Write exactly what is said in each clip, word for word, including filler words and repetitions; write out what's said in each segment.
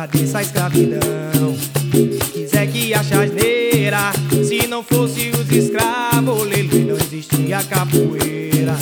agradeça a escravidão. Quem quiser que ache asneira, se não fosse os escravos, lelê, não existia capoeira.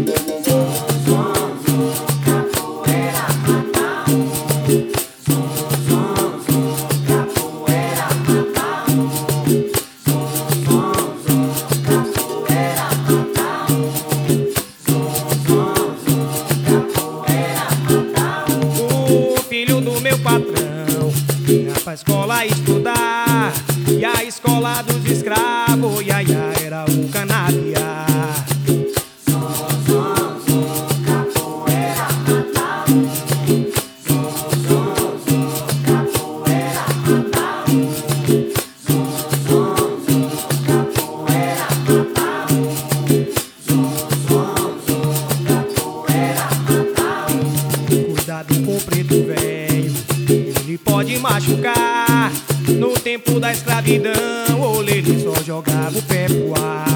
Meu patrão ia pra escola estudar, e a escola dos escravos, ia, ia, era o canaviar. Zum, zum, zum, capoeira matal. Zum, zum, zum, capoeira matal. Zum, zum, zum, capoeira matal. Zum, zum, zum, capoeira matal. Cuidado com o preto velho, ele pode machucar. No tempo da escravidão, o lelê só jogava o pé pro ar.